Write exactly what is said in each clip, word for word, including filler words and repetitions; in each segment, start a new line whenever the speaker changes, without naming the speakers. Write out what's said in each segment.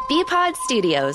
B-Pod Studios.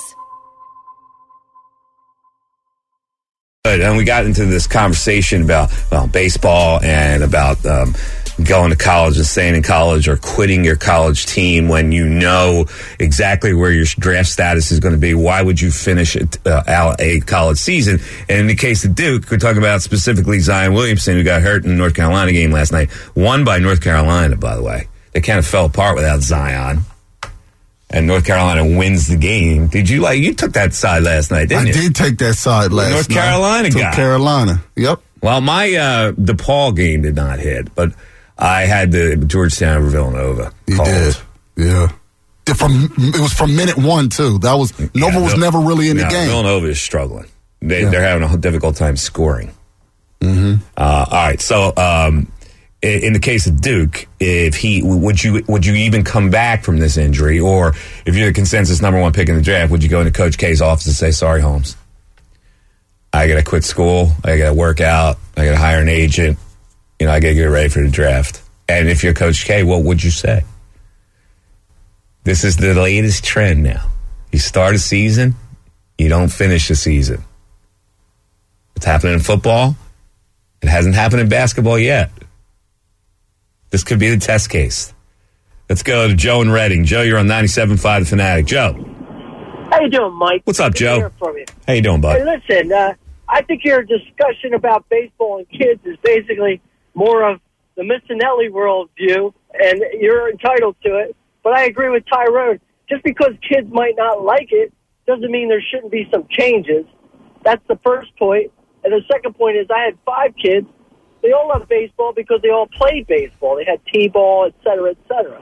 Good. And we got into this conversation about well, baseball and about um, going to college and staying in college or quitting your college team when you know exactly where your draft status is going to be. Why would you finish it, uh, out a college season? And in the case of Duke, we're talking about specifically Zion Williamson, who got hurt in the North Carolina game last night. Won by North Carolina, by the way. They kind of fell apart without Zion. And North Carolina wins the game. Did you like? You took that side last night, didn't
I
you?
I did take that side last
North
night.
North Carolina
Took
guy.
Carolina. Yep.
Well, my uh, DePaul game did not hit, but I had the Georgetown over Villanova.
You
called.
did. Yeah. It, from, it was from minute one, too. That was Nova
yeah,
was
no,
never really in
no,
the game.
Villanova is struggling. They,
yeah.
They're having a difficult time scoring.
Mm-hmm.
Uh, all right, so um, in the case of Duke, if he would you would you even come back from this injury, or if you're the consensus number one pick in the draft, would you go into Coach K's office and say, "Sorry, Holmes, I got to quit school, I got to work out, I got to hire an agent, you know, I got to get ready for the draft"? And if you're Coach K, what would you say? This is the latest trend now. You start a season, you don't finish the season. It's happening in football. It hasn't happened in basketball yet. This could be the test case. Let's go to Joe in Reading. Joe, you're on ninety-seven point five The Fanatic. Joe.
How you doing, Mike?
What's up,
Good
Joe?
to hear from you.
How you doing, bud?
Hey, listen, uh, I think your discussion about baseball and kids is basically more of the Missinelli worldview, and you're entitled to it. But I agree with Tyrone. Just because kids might not like it doesn't mean there shouldn't be some changes. That's the first point. And the second point is I had five kids. They all love baseball because they all played baseball. They had T-ball, et cetera, et cetera.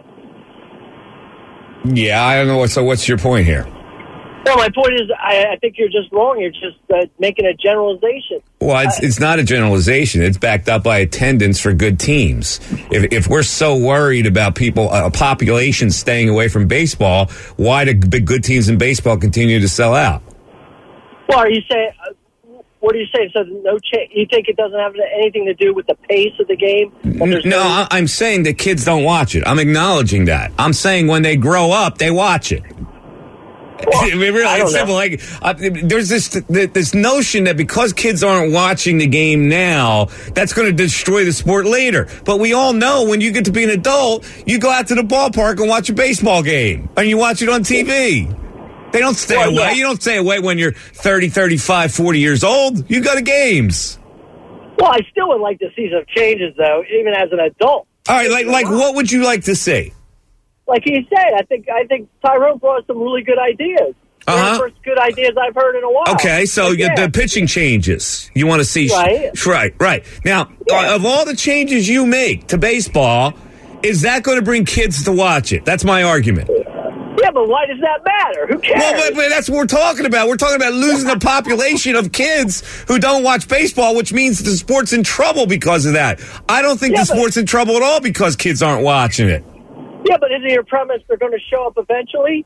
Yeah, I don't know. So what's your point here?
No, my point is I, I think you're just wrong. You're just uh, making a generalization.
Well, it's, it's not a generalization. It's backed up by attendance for good teams. If, if we're so worried about people, a population staying away from baseball, why do big good teams in baseball continue to sell out?
Well, are you saying... Uh, What are you saying? So no change? You think it doesn't have anything to do with the pace of the game?
No, I, I'm saying that kids don't watch it. I'm acknowledging that. I'm saying when they grow up, they watch it.
Well,
I mean, really,
I don't
it's simple.
know.
Like, uh, there's this this notion that because kids aren't watching the game now, that's going to destroy the sport later. But we all know when you get to be an adult, you go out to the ballpark and watch a baseball game, and you watch it on T V. They don't stay
well,
away.
Yeah.
You don't stay away when you're thirty, thirty-five, forty years old. You go to games.
Well, I still would like to see some changes, though, even as an adult.
All right, like like what would you like to see?
Like he said, I think I think Tyrone brought some really good ideas.
Uh-huh.
The first good ideas I've heard in a while.
Okay, so
But yeah.
the pitching changes. You want to see...
Right.
Right, right. Now,
Yeah.
of all the changes you make to baseball, is that going to bring kids to watch it? That's my argument.
Yeah, but why does that matter? Who cares?
Well, but, but that's what we're talking about. We're talking about losing the population of kids who don't watch baseball, which means the sport's in trouble because of that. I don't think
Yeah,
the
but-
sport's in trouble at all because kids aren't watching it.
Yeah, but isn't your premise they're going to show up eventually?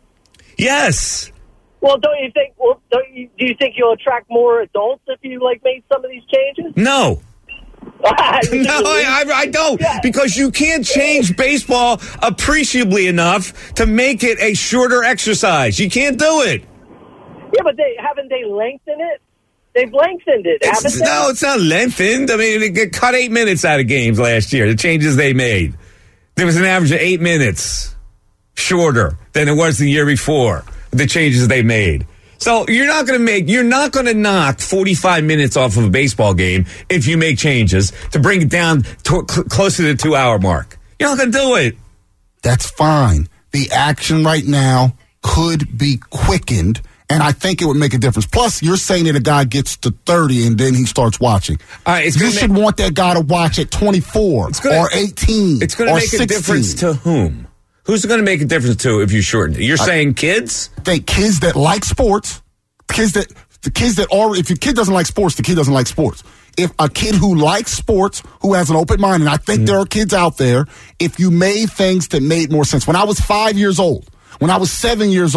Yes.
Well, don't you think? Well, don't you, do you think you'll attract more adults if you like made some of these changes?
No. No, I, I, I don't.
Yeah.
Because you can't change baseball appreciably enough to make it a shorter exercise. You can't do it.
Yeah, but they haven't they lengthened it? They've lengthened it,
It's,
haven't they?
no, it's not lengthened. I mean, they cut eight minutes out of games last year, the changes they made. There was an average of eight minutes shorter than it was the year before, the changes they made. So you're not going to make, you're not going to knock forty-five minutes off of a baseball game if you make changes to bring it down to, cl- close to the two-hour mark. You're not going to do it.
That's fine. The action right now could be quickened, and I think it would make a difference. Plus, you're saying that a guy gets to thirty and then he starts watching.
All right, it's
you
gonna
should
make,
want that guy to watch at twenty-four
gonna,
or eighteen
It's going to
or
make
sixteen.
a difference to whom? Who's it going to make a difference to if you shorten it? You're
I
saying kids?
think kids that like sports, kids that the kids that are, if your kid doesn't like sports, the kid doesn't like sports. If a kid who likes sports, who has an open mind, and I think mm. there are kids out there, if you made things that made more sense. When I was five years old, when I was seven years old,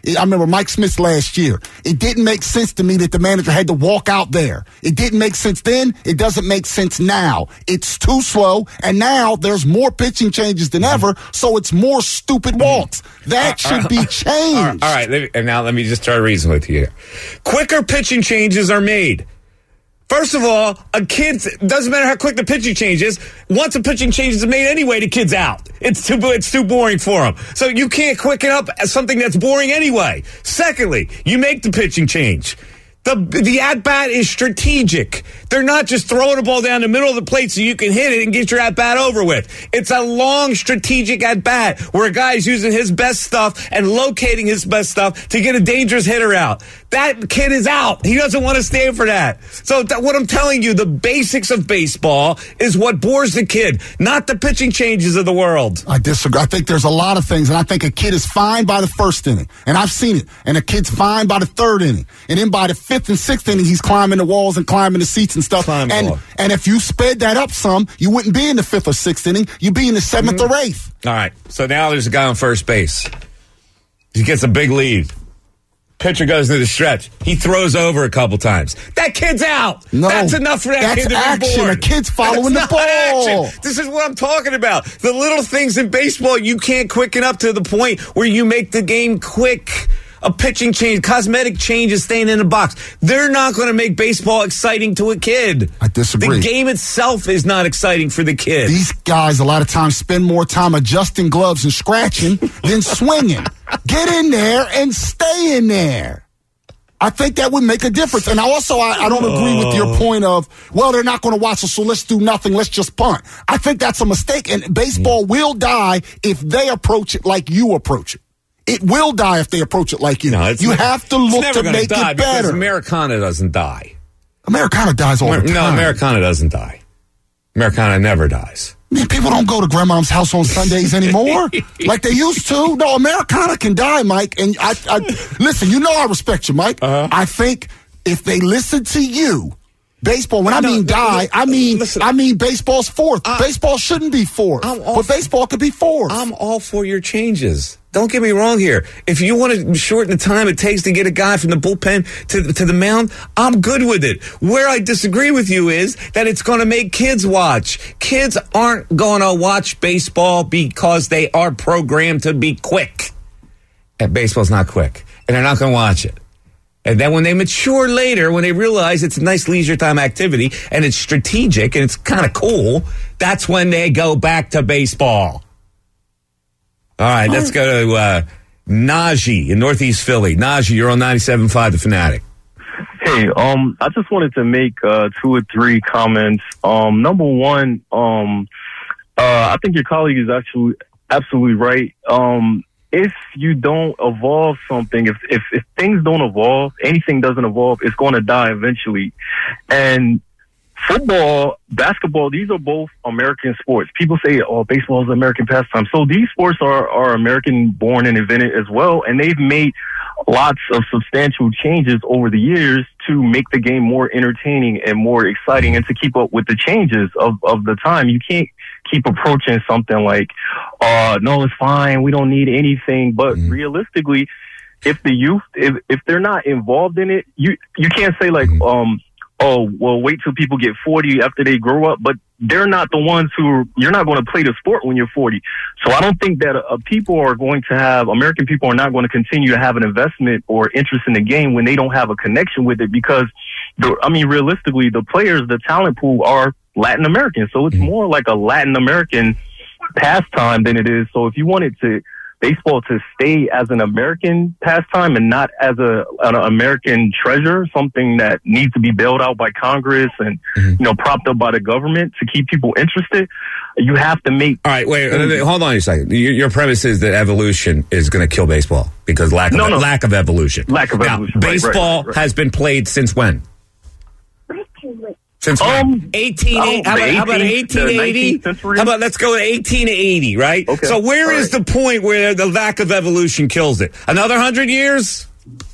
I remember Mike Smith last year. It didn't make sense to me that the manager had to walk out there. It didn't make sense then. It doesn't make sense now. It's too slow, and now there's more pitching changes than ever, so it's more stupid walks. That should be changed.
All right, let me, and now let me just try to reason with you here. Quicker pitching changes are made. First of all, a kid, doesn't matter how quick the pitching change is, once a pitching change is made anyway, the kid's out. It's too it's too boring for him. So you can't quicken up something that's boring anyway. Secondly, you make the pitching change. The the at-bat is strategic. They're not just throwing the ball down the middle of the plate so you can hit it and get your at-bat over with. It's a long strategic at-bat where a guy is using his best stuff and locating his best stuff to get a dangerous hitter out. That kid is out. He doesn't want to stand for that. So th- what I'm telling you, the basics of baseball is what bores the kid, not the pitching changes of the world.
I disagree. I think there's a lot of things, and I think a kid is fine by the first inning, and I've seen it, and a kid's fine by the third inning, and then by the fifth and sixth inning, he's climbing the walls and climbing the seats and stuff.
Climb
and
wall.
and if you sped that up some, you wouldn't be in the fifth or sixth inning. You'd be in the seventh
mm-hmm.
or eighth.
All right. So now there's a guy on first base. He gets a big lead. Pitcher goes to the stretch. He throws over a couple times. That kid's out.
No,
that's enough for that
that's
kid to
action.
be bored.
A kid's following
that's
the ball.
Action. This is what I'm talking about. The little things in baseball you can't quicken up to the point where you make the game quick. A pitching change, cosmetic changes, staying in the box. They're not going to make baseball exciting to a kid.
I disagree.
The game itself is not exciting for the kid.
These guys a lot of times spend more time adjusting gloves and scratching than swinging. Get in there and stay in there. I think that would make a difference. And also, I, I don't agree with your point of, well, they're not going to watch us, so let's do nothing. Let's just punt. I think that's a mistake, and baseball will die if they approach it like you approach it. It will die if they approach it like you.
No, it's
you
never,
have to look
it's never
to make
die
it better.
Because Americana doesn't die.
Americana dies all
Amer-
the time.
No, Americana doesn't die. Americana never dies.
Man, people don't go to grandma's house on Sundays anymore like they used to. No, Americana can die, Mike. And I, I listen, you know I respect you, Mike. Uh-huh. I think if they listen to you, baseball, when I, I mean die, I mean listen, I mean baseball's fourth. I, baseball shouldn't be fourth, but baseball could be fourth.
I'm all for your changes. Don't get me wrong here. If you want to shorten the time it takes to get a guy from the bullpen to, to the mound, I'm good with it. Where I disagree with you is that it's going to make kids watch. Kids aren't going to watch baseball because they are programmed to be quick. And baseball's not quick. And they're not going to watch it. And then when they mature later, when they realize it's a nice leisure time activity and it's strategic and it's kind of cool, that's when they go back to baseball. All right, let's go to uh, Najee in Northeast Philly. Najee, you're on ninety-seven point five The Fanatic.
Hey, um, I just wanted to make uh, two or three comments. Um, number one, um, uh, I think your colleague is actually absolutely right. Um, if you don't evolve something, if, if if things don't evolve, anything doesn't evolve, it's going to die eventually. And football, basketball, these are both American sports. People say, oh, baseball is an American pastime. So these sports are, are American-born and invented as well, and they've made lots of substantial changes over the years to make the game more entertaining and more exciting and to keep up with the changes of, of the time. You can't keep approaching something like, uh, no, it's fine, we don't need anything. But mm-hmm. realistically, if the youth, if, if they're not involved in it, you, you can't say like, um, oh, well, wait till people get forty after they grow up, but they're not the ones who are, you're not going to play the sport when you're forty. So I don't think that uh, people are going to have, American people are not going to continue to have an investment or interest in the game when they don't have a connection with it because, the, I mean, realistically, the players, the talent pool are Latin American. So it's more like a Latin American pastime than it is. So if you wanted to, baseball to stay as an American pastime and not as a an American treasure, something that needs to be bailed out by Congress and mm-hmm. you know propped up by the government to keep people interested, you have to make.
All right, wait, wait hold on a second. Your, your premise is that evolution is going to kill baseball because lack of
no, no.
lack of evolution.
Lack of
now,
evolution.
Baseball
right, right, right.
has been played since when? Since
um,
eighteen eighty,
oh,
how, about, how about eighteen eighty? How about let's go to eighteen eighty, right?
Okay.
So where
All
is
right.
the point where the lack of evolution kills it? Another hundred years?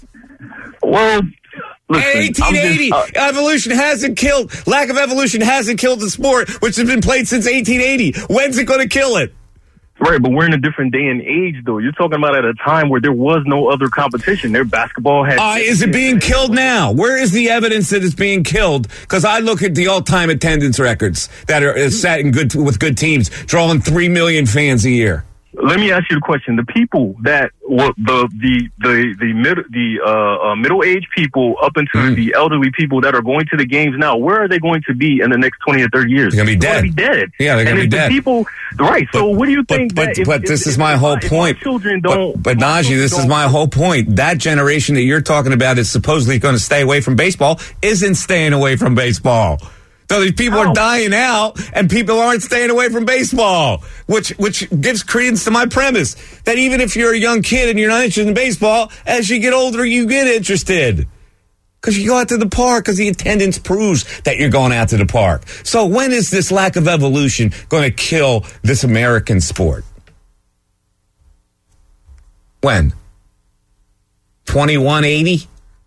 Well, listen,
eighteen eighty,
just, uh,
evolution hasn't killed, lack of evolution hasn't killed the sport, which has been played since eighteen eighty. When's it going to kill it?
Right, but we're in a different day and age, though. You're talking about at a time where there was no other competition. Their basketball had...
Uh, is it being killed now? Where is the evidence that it's being killed? Because I look at the all-time attendance records that are uh, set in good with good teams, drawing three million fans a year.
Let me ask you the question: the people that well, the the the the middle the uh, uh, middle aged people up into mm. the elderly people that are going to the games now, where are they going to be in the next twenty or thirty years?
They're going to be dead.
They're going to be dead.
Yeah, they're going to be dead.
The people, right?
But,
so, what do you think?
But,
that
but,
if,
but
if,
this
if,
is my
if,
whole
if
point.
Children don't.
But, but Najee, this is my whole point. That generation that you're talking about is supposedly going to stay away from baseball. Isn't staying away from baseball. So these people are dying out, and people aren't staying away from baseball, which which gives credence to my premise that even if you're a young kid and you're not interested in baseball, as you get older, you get interested. Because you go out to the park, because the attendance proves that you're going out to the park. So when is this lack of evolution going to kill this American sport? When? twenty-one eighty?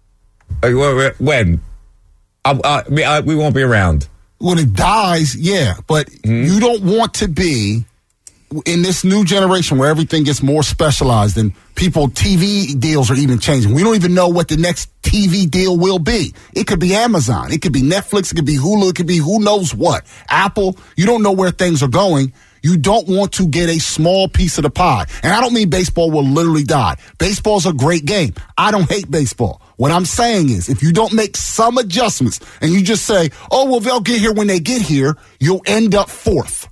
When? I, I, I, we won't be around.
When it dies, yeah, but mm-hmm. you don't want to be in this new generation where everything gets more specialized and people, T V deals are even changing. We don't even know what the next T V deal will be. It could be Amazon. It could be Netflix. It could be Hulu. It could be who knows what. Apple. You don't know where things are going. You don't want to get a small piece of the pie. And I don't mean baseball will literally die. Baseball's a great game. I don't hate baseball. What I'm saying is if you don't make some adjustments and you just say, oh, well, they'll get here when they get here, you'll end up fourth.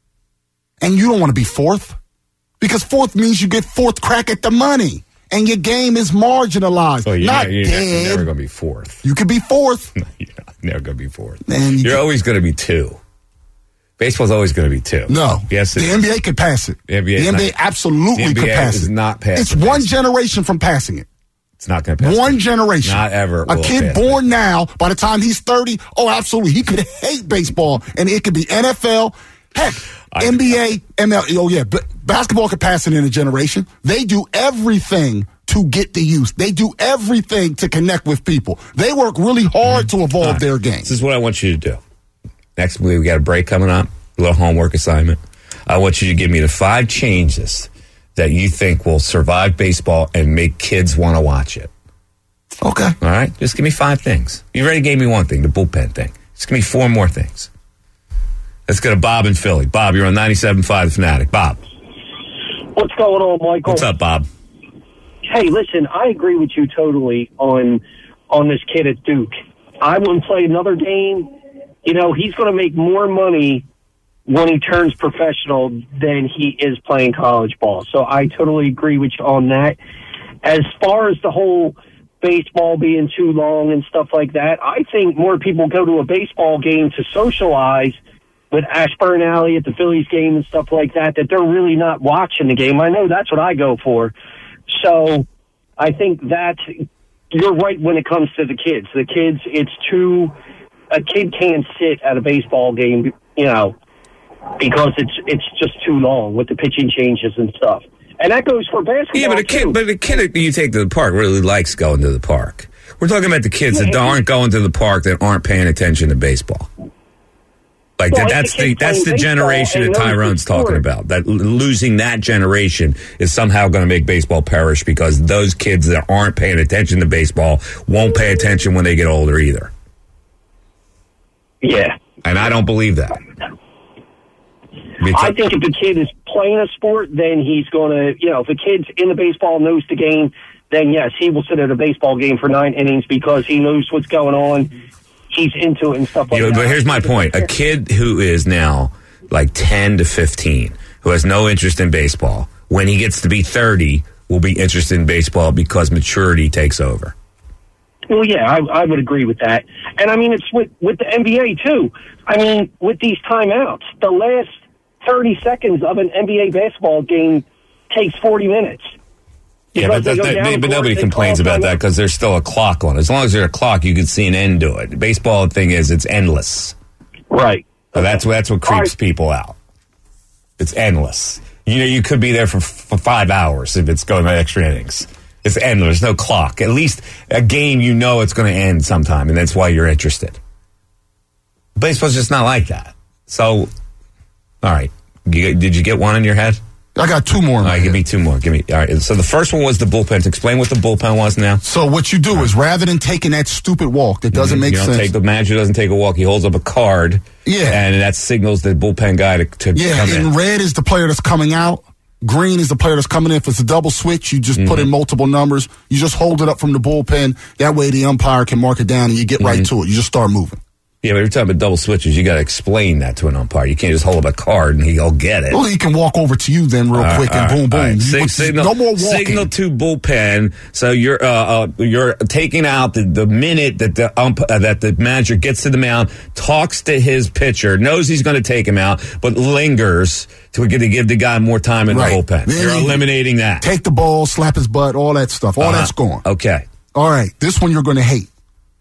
And you don't want to be fourth because fourth means you get fourth crack at the money and your game is marginalized.
Oh, you're
not
not, you're
dead.
never going to be fourth.
You could be fourth.
No, you're not, never going to be fourth.
Man, you
you're
can,
always going to be two. Baseball's always going to be two.
No.
Yes,
the N B A could pass it.
The N B A,
the N B A
not,
absolutely
the N B A
could pass
is
it.
not passing.
It's one generation from passing it.
It's not going to pass.
One
it.
generation.
Not ever.
A kid born it. now, by the time he's thirty, oh, absolutely, he could hate baseball, and it could be N F L, heck, I, N B A, M L B. Oh, yeah, but basketball could pass it in a generation. They do everything to get the youth. They do everything to connect with people. They work really hard mm-hmm. to evolve right. their game.
This is what I want you to do. Next week, we got a break coming up, a little homework assignment. I want you to give me the five changes that you think will survive baseball and make kids want to watch it.
Okay.
All right? Just give me five things. You already gave me one thing, the bullpen thing. Just give me four more things. Let's go to Bob in Philly. Bob, you're on ninety-seven point five The Fanatic. Bob.
What's going on, Michael?
What's up, Bob?
Hey, listen, I agree with you totally on on this kid at Duke. I wouldn't play another game. You know, he's going to make more money when he turns professional than he is playing college ball. So I totally agree with you on that. As far as the whole baseball being too long and stuff like that, I think more people go to a baseball game to socialize with Ashburn Alley at the Phillies game and stuff like that, that they're really not watching the game. I know that's what I go for. So I think that you're right when it comes to the kids. The kids, it's too... A kid can't sit at a baseball game, you know, because it's it's just too long with the pitching changes and stuff. And that goes for basketball,
yeah, but a kid,
too.
but a kid that you take to the park really likes going to the park. We're talking about the kids yeah, that aren't going to the park that aren't paying attention to baseball. Like well, that, that's the that's the generation that Tyrone's talking about. That losing that generation is somehow going to make baseball perish because those kids that aren't paying attention to baseball won't pay attention when they get older either.
Yeah.
And I don't believe that.
I think if a kid is playing a sport, then he's going to, you know, if a kid's in the baseball, knows the game, then yes, he will sit at a baseball game for nine innings because he knows what's going on. He's into it and stuff like
you know,
that.
But here's my point. A kid who is now like ten to fifteen, who has no interest in baseball, when he gets to be thirty, will be interested in baseball because maturity takes over.
Well, yeah, I, I would agree with that. And, I mean, it's with, with the N B A, too. I mean, with these timeouts, the last thirty seconds of an N B A basketball game takes forty minutes.
Yeah, but, that, that, but nobody complains about that because there's still a clock on it. As long as there's a clock, you can see an end to it. The baseball thing is it's endless.
Right.
So that's, that's what creeps right. people out. It's endless. You know, you could be there for, for five hours if it's going by extra innings. It's endless. There's no clock. At least a game, you know it's going to end sometime, and that's why you're interested. Baseball's just not like that. So, all right. You, did you get one in your head?
I got two more.
All right, give me two more. Give me. All right. So the first one was the bullpen. Explain what the bullpen was now.
So what you do is rather than taking that stupid walk that doesn't
Mm-hmm.
make
you don't
sense.
Take, the manager doesn't take a walk. He holds up a card.
Yeah.
And that signals the bullpen guy to, to
Yeah,
come
and
in.
red is the player that's coming out. Green is the player that's coming in. If it's a double switch, you just mm-hmm. put in multiple numbers. You just hold it up from the bullpen. That way the umpire can mark it down and you get mm-hmm. right to it. You just start moving.
Yeah, but every time it double switches, you got to explain that to an umpire. You can't just hold up a card and he'll get it.
Well, he can walk over to you then real
all
quick
right,
and boom,
right,
boom.
Sig-
You,
signal,
no more walking.
Signal to bullpen. So you're uh, uh, you're taking out the, the minute that the ump, uh, that the manager gets to the mound, talks to his pitcher, knows he's going to take him out, but lingers to get to give the guy more time in
right.
the bullpen.
Then
You're
you
eliminating that.
Take the ball, slap his butt, all that stuff. All
uh-huh.
that's gone.
Okay.
All right. This one you're going to hate.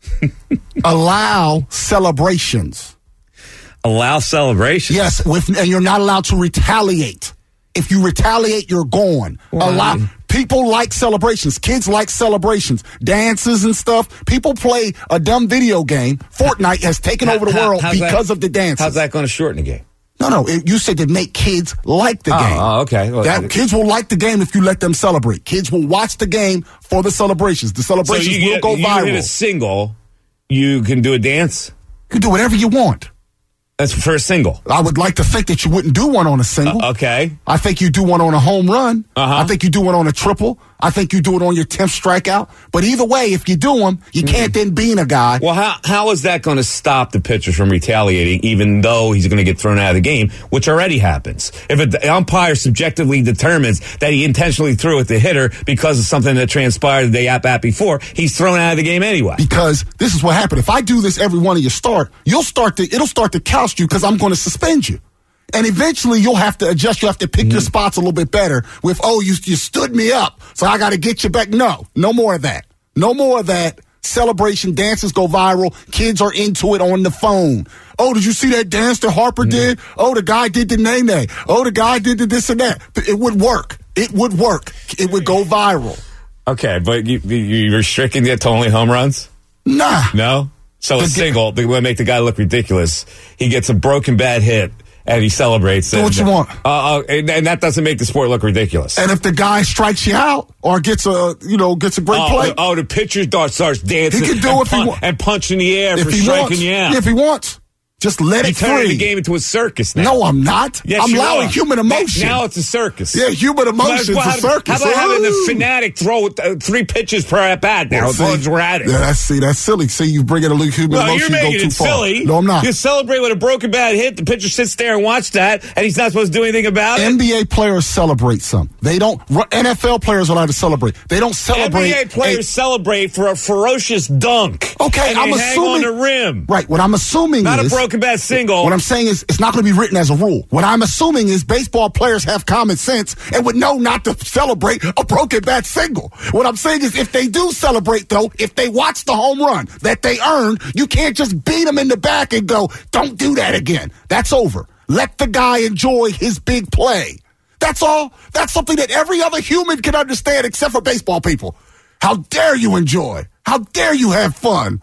Allow celebrations.
Allow celebrations.
Yes, with, and you're not allowed to retaliate. If you retaliate, you're gone.
Well,
Allow
I mean,
people like celebrations. Kids like celebrations, dances and stuff. People play a dumb video game. Fortnite has taken
how,
over the
how,
world because
that,
of the dances.
How's that going to shorten the game?
No, no. It, you said to make kids like the
oh,
game.
Oh, okay. Well,
that, kids will like the game if you let them celebrate. Kids will watch the game for the celebrations. The celebrations
so you
will
get,
go
you
viral.
hit a single, you can do a dance?
You can do whatever you want.
That's for a single.
I would like to think that you wouldn't do one on a single.
Uh, okay.
I think you do one on a home run.
Uh-huh.
I think you do one on a triple. I think you do it on your tenth strikeout. But either way, if you do them, you mm-hmm. can't then bean a guy.
Well, how how is that going to stop the pitcher from retaliating, even though he's going to get thrown out of the game, which already happens? If a, the umpire subjectively determines that he intentionally threw at the hitter because of something that transpired the day at bat before, he's thrown out of the game anyway.
Because this is what happened. If I do this every one of your start, you'll start to it'll start to couch you because I'm going to suspend you. And eventually you'll have to adjust. You have to pick mm-hmm. your spots a little bit better with, oh, you, you stood me up, so I got to get you back. No, no more of that. No more of that. Celebration dances go viral. Kids are into it on the phone. Oh, did you see that dance that Harper mm-hmm. did? Oh, the guy did the nay-nay. Oh, the guy did the this and that. It would work. It would work. It would go viral.
Okay, but you, you're restricting it to only home runs?
Nah.
No? So
the,
a single, they will make the guy look ridiculous. He gets a broken bat hit. And he celebrates.
Do
and,
what you want.
Uh, uh, and, and that doesn't make the sport look ridiculous.
And if the guy strikes you out or gets a, you know, gets a great
oh,
play.
Oh, the pitcher starts dancing.
He can do
and
if
pun-
he wants.
And punch in the air
if
for
he
striking
wants.
you out.
If he wants. Just let
you
it
turn
free.
the game into a circus now.
No, I'm not.
Yes,
I'm
you
allowing
are.
human emotion.
Now it's a circus.
Yeah, human emotion
well,
is a circus.
How about having the
Ooh.
fanatic throw uh, three pitches per at bat now?
Well, see,
as we're at it.
Yeah, that's, see, that's silly. See, you bring in a little human
No,
emotion,
you're
you
making
go too
it
far.
silly.
No, I'm not.
You celebrate with a broken bat hit. The pitcher sits there and watches that, and he's not supposed to do anything about it.
N B A players celebrate some. They don't. N F L players are allowed to celebrate. They don't celebrate.
N B A players
a,
celebrate for a ferocious dunk.
Okay,
and
I'm
they
assuming
hang on the rim.
Right. What I'm assuming
not
is
a broken bat single.
What I'm saying is it's not going to be written as a rule. What I'm assuming is baseball players have common sense and would know not to celebrate a broken bat single. What I'm saying is if they do celebrate, though, if they watch the home run that they earned, you can't just beat them in the back and go, don't do that again. That's over. Let the guy enjoy his big play. That's all. That's something that every other human can understand except for baseball people. How dare you enjoy? How dare you have fun?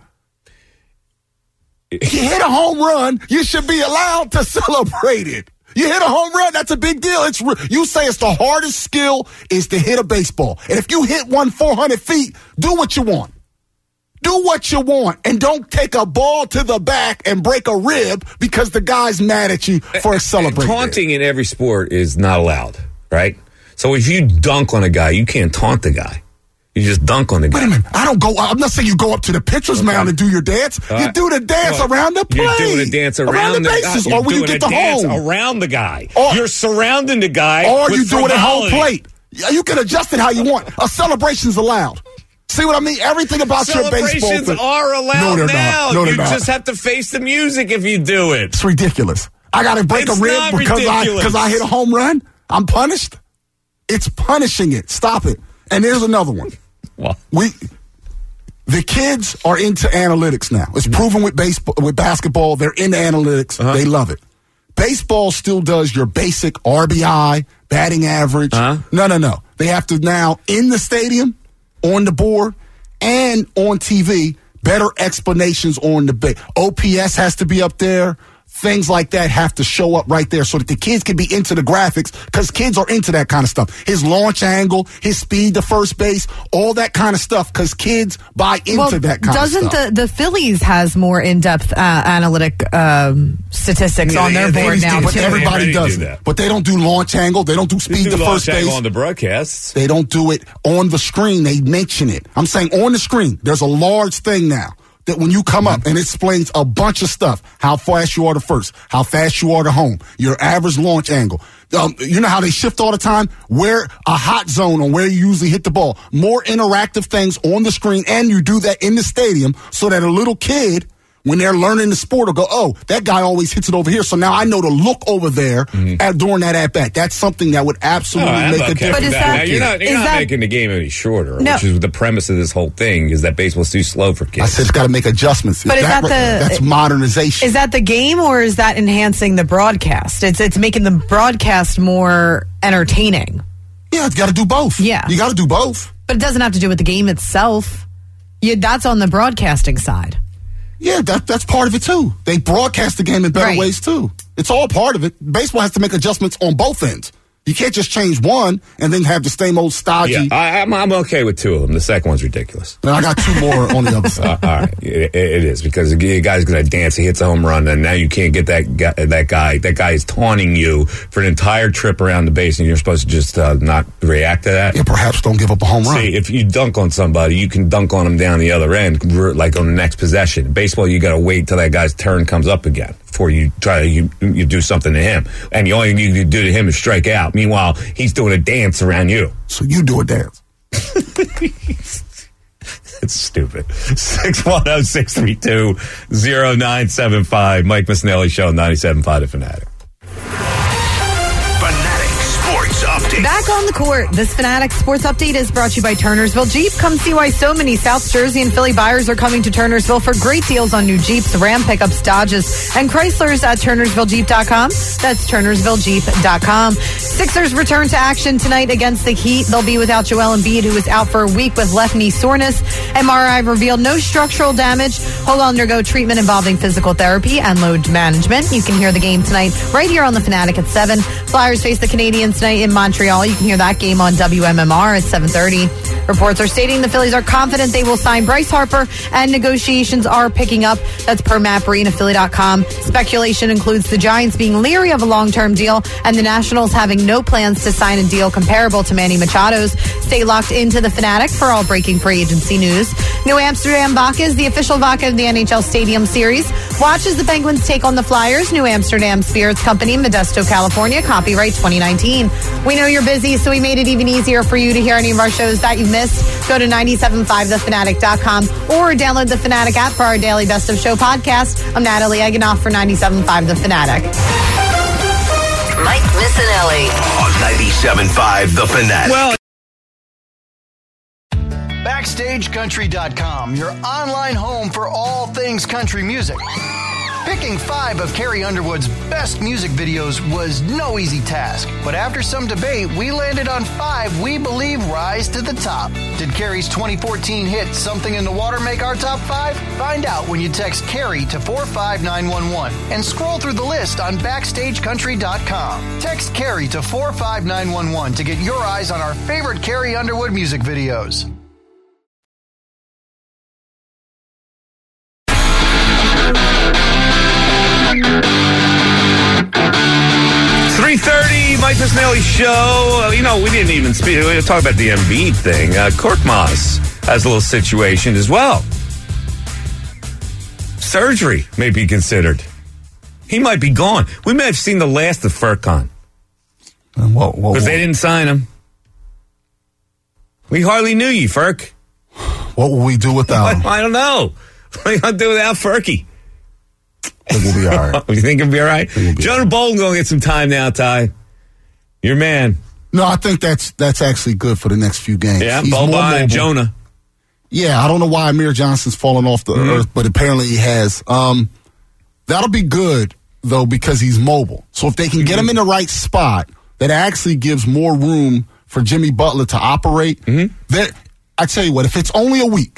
You hit a home run, you should be allowed to celebrate it. You hit a home run, that's a big deal. It's you say it's the hardest skill is to hit a baseball. And if you hit one four hundred feet, do what you want. Do what you want. And don't take a ball to the back and break a rib because the guy's mad at you for celebrating.
Taunting in every sport is not allowed, right? So if you dunk on a guy, you can't taunt the guy. You just dunk on the guy.
Wait a minute. I don't go. I'm not saying you go up to the pitcher's okay. mound and do your dance. Uh, you do the dance well, around the plate.
You're doing a dance around,
around the,
the
bases,
guy.
or when you get to
dance
home
around the guy.
Or,
you're surrounding the guy.
Or you do it at
home
plate. You can adjust it how you want. A celebration's allowed. See what I mean? Everything about your baseball.
Celebrations are allowed
no,
now.
No,
you
not.
just have to face the music if you do it.
It's ridiculous. I got to break
it's
a rib because I because I hit a home run. I'm punished. It's punishing it. Stop it. And there's another one.
Well,
we the kids are into analytics now. It's proven with baseball, with basketball. They're into analytics. Uh-huh. They love it. Baseball still does your basic R B I, batting average.
Uh-huh.
No, no, no. They have to now in the stadium, on the board, and on T V. Better explanations on the ba- O P S has to be up there. things like that have to show up right there so that the kids can be into the graphics, because kids are into that kind of stuff. His launch angle, his speed to first base, all that kind of stuff, because kids buy into
well,
that kind of stuff.
Doesn't the, the Phillies has more in-depth uh, analytic um, statistics
Yeah,
on their
yeah,
board
they
now?
do.
But
too.
everybody
do
does
that.
it. But they don't do launch angle. They don't do speed
do
to
launch
first
angle
base.
on the broadcasts.
They don't do it on the screen. They mention it. I'm saying on the screen, there's a large thing now that when you come up and it explains a bunch of stuff, how fast you are to first, how fast you are to home, your average launch angle. Um, you know how they shift all the time? Where a hot zone on where you usually hit the ball. More interactive things on the screen, and you do that in the stadium so that a little kid, when they're learning the sport, will go, oh, that guy always hits it over here, so now I know to look over there mm-hmm. at, during that at-bat. That's something that would absolutely
no,
make
okay
a difference.
But is
that,
that-
now, you're not, you're
is
not
that-
making the game any shorter,
No.
which is the premise of this whole thing, is that baseball's too slow for kids.
I said it's got to make adjustments.
But is that the-
That's modernization.
Is that the game, or is that enhancing the broadcast? It's it's making the broadcast more entertaining.
Yeah, it's got to do both.
Yeah.
You got to do both.
But it doesn't have to do with the game itself. Yeah, that's on the broadcasting side.
Yeah, that, that's part of it, too. They broadcast the game in better
Right.
ways, too. It's all part of it. Baseball has to make adjustments on both ends. You can't just change one and then have the same old stodgy.
Yeah, I, I'm, I'm okay with two of them. The second one's ridiculous.
And I got two more on the other side.
Uh, all right, it, it is, because the guy's going to dance. He hits a home run, and now you can't get that guy. That guy, that guy is taunting you for an entire trip around the base, and you're supposed to just uh, not react to that.
Yeah, perhaps don't give up a home run.
See, if you dunk on somebody, you can dunk on them down the other end, like on the next possession. Baseball, you got to wait till that guy's turn comes up again before you try to you, you do something to him. And the only thing you can do to him is strike out. Meanwhile, he's doing a dance around you.
So you do a dance.
It's stupid. six one zero, six three two, zero nine seven five. Mike Missinelli Show, ninety-seven point five The Fanatic.
Fanatic Sports Update.
Back on the court, this Fanatic Sports Update is brought to you by Turnersville Jeep. Come see why so many South Jersey and Philly buyers are coming to Turnersville for great deals on new Jeeps, Ram pickups, Dodges, and Chryslers at Turnersville Jeep dot com. That's Turnersville Jeep dot com. Sixers return to action tonight against the Heat. They'll be without Joel Embiid, who is out for a week with left knee soreness. M R I revealed no structural damage. He'll undergo treatment involving physical therapy and load management. You can hear the game tonight right here on the Fanatic at seven. Flyers face the Canadiens tonight in Montreal. You can hear that game on W M M R at seven thirty. Reports are stating the Phillies are confident they will sign Bryce Harper, and negotiations are picking up. That's per Matt Breen of Philly dot com. Speculation includes the Giants being leery of a long-term deal and the Nationals having no plans to sign a deal comparable to Manny Machado's. Stay locked into the Fanatic for all breaking free agency news. New Amsterdam Vodka is the official vodka of the N H L Stadium Series. Watch as the Penguins take on the Flyers. New Amsterdam Spirits Company, Modesto, California. Copyright twenty nineteen. We know you're busy, so we made it even easier for you to hear any of our shows that you missed. Go to ninety-seven point five the fanatic dot com or download the Fanatic app for our daily Best of Show podcast. I'm Natalie Eganoff for ninety-seven point five The Fanatic.
Mike Missinelli.
On ninety-seven point five The Fanatic.
Well,
Backstage Country dot com, your online home for all things country music. Picking five of Carrie Underwood's best music videos was no easy task, but after some debate, we landed on five we believe rise to the top. Did Carrie's twenty fourteen hit Something in the Water make our top five? Find out when you text Carrie to four five nine one one and scroll through the list on Backstage Country dot com. Text Carrie to four five nine one one to get your eyes on our favorite Carrie Underwood music videos.
three thirty, Mike Missinelli Show. Uh, you know, we didn't even speak. We talk about the Embiid thing. Uh, Korkmaz has a little situation as well. Surgery may be considered. He might be gone. We may have seen the last of Furkan because they didn't sign him. We hardly knew you, Furk.
What will we do without him?
I don't know. What are you going to do without Furky?
I think we'll be all right.
You think it'll be all right?
We'll be
Jonah
all right.
Bolton going to get some time now, Ty. Your man.
No, I think that's that's actually good for the next few games.
Yeah,
He's
Boba
more
and
mobile.
Jonah.
Yeah, I don't know why Amir Johnson's fallen off the
Mm-hmm.
earth, but apparently he has. Um, that'll be good, though, because he's mobile. So if they can get him in the right spot, that actually gives more room for Jimmy Butler to operate.
Mm-hmm.
There, I tell you what, if it's only a week,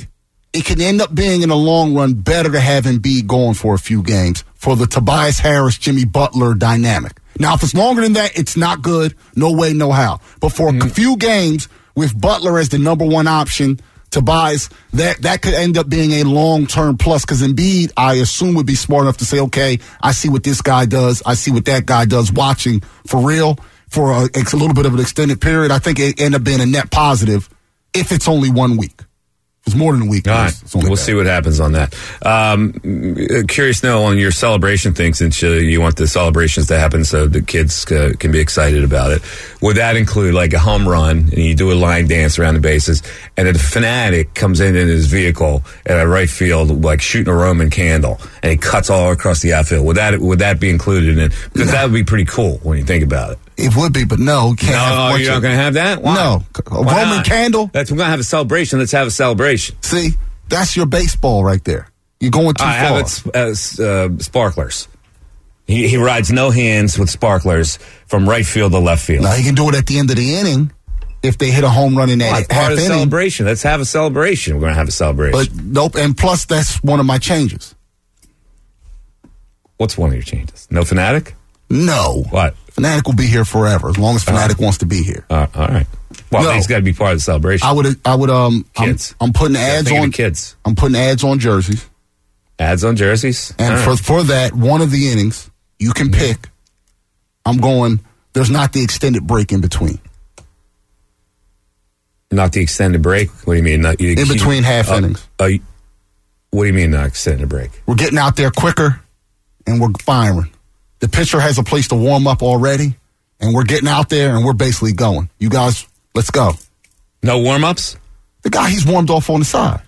it can end up being in the long run better to have Embiid going for a few games for the Tobias Harris, Jimmy Butler dynamic. Now, if it's longer than that, it's not good. No way, no how. But for mm-hmm. a few games with Butler as the number one option, Tobias, that, that could end up being a long-term plus because Embiid, I assume, would be smart enough to say, okay, I see what this guy does. I see what that guy does watching for real for a, a little bit of an extended period. I think it end up being a net positive if it's only one week. If it's more than a week.
All right. We'll bad. see what happens on that. Um, curious to know on your celebration thing, since uh, you want the celebrations to happen so the kids uh, can be excited about it. Would that include like a home run and you do a line dance around the bases and a fanatic comes in in his vehicle at a right field like shooting a Roman candle and he cuts all across the outfield? Would that would that be included in? Because no. that would be pretty cool when you think about it.
It would be, but no. Can't
no,
have
you're not going to have that? Why?
No. A
Why
Roman
not?
candle?
That's, we're going to have a celebration. Let's have a celebration.
See, that's your baseball right there. You're going too
I
far.
have it as uh, sparklers. He, he rides no hands with sparklers from right field to left field.
Now, he can do it at the end of the inning if they hit a home run in that
well,
half
part of the
inning.
celebration. Let's have a celebration. We're going to have a celebration.
But nope, and plus, that's one of my changes.
What's one of your changes? No Fanatic?
No.
What?
Fanatic will be here forever as long as Fanatic uh, wants to be here.
Uh, all right. Well,
no,
he's got to be part of the celebration.
I would. I would. Um.
Kids.
I'm, I'm putting ads on
kids.
I'm putting ads on jerseys.
Ads on jerseys.
And
all
for
right.
for that one of the innings, you can pick. I'm going. There's not the extended break in between.
Not the extended break. What do you mean? Not, you,
in between
you,
half
uh,
innings.
Uh, what do you mean not extended break?
We're getting out there quicker, and we're firing. The pitcher has a place to warm up already, and we're getting out there, and we're basically going. You guys, let's go.
No warm-ups?
The guy, he's warmed off on the side.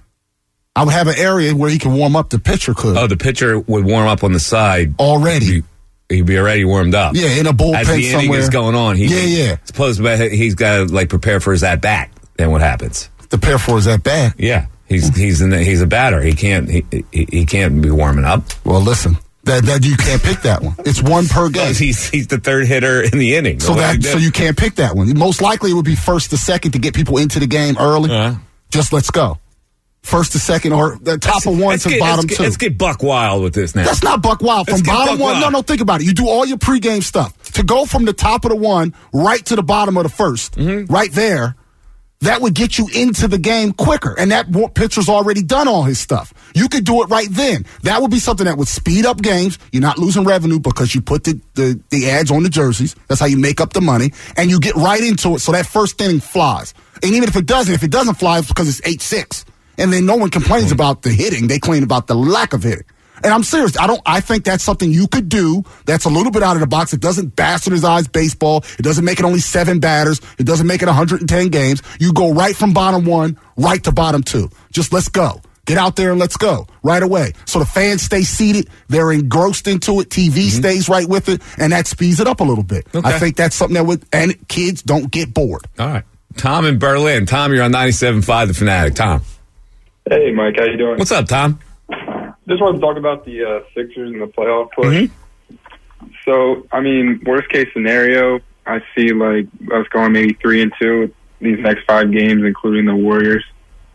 I would have an area where he can warm up. The pitcher could.
Oh, the pitcher would warm up on the side.
Already.
He'd be, he'd be already warmed up.
Yeah, in a bullpen
As the inning
somewhere.
is going on. He,
yeah, yeah.
Suppose he's got to, like, prepare for his at-bat. Then what happens?
Prepare for his at-bat?
Yeah. He's he's in the, he's a batter. He can't he, he he can't be warming up.
Well, listen. That, that you can't pick that one. It's one per game.
He's he's the third hitter in the inning.
So that so you can't pick that one. Most likely it would be first to second to get people into the game early. Uh-huh. Just let's go. First to second or the top let's, of one to get, bottom
let's
two.
Get, let's get buck wild with this now.
That's not buck wild. From bottom one, wild. no, no, think about it. You do all your pregame stuff. To go from the top of the one right to the bottom of the first, mm-hmm. right there, that would get you into the game quicker. And that pitcher's already done all his stuff. You could do it right then. That would be something that would speed up games. You're not losing revenue because you put the, the, the ads on the jerseys. That's how you make up the money. And you get right into it so that first inning flies. And even if it doesn't, if it doesn't fly, it's because it's eight six. And then no one complains mm-hmm. about the hitting. They complain about the lack of hitting. And I'm serious. I don't. I think that's something you could do. That's a little bit out of the box. It doesn't bastardize baseball. It doesn't make it only seven batters. It doesn't make it one hundred ten games. You go right from bottom one right to bottom two. Just let's go. Get out there and let's go right away. So the fans stay seated. They're engrossed into it. T V mm-hmm. stays right with it, and that speeds it up a little bit. Okay. I think that's something that would, and kids don't get bored.
All right. Tom in Berlin. Tom, you're on ninety-seven point five The Fanatic. Tom.
Hey, Mike. How you doing?
What's up, Tom?
Just wanted to talk about the uh, Sixers and the playoff push.
Mm-hmm.
So, I mean, worst case scenario, I see like us going maybe three and two these next five games, including the Warriors.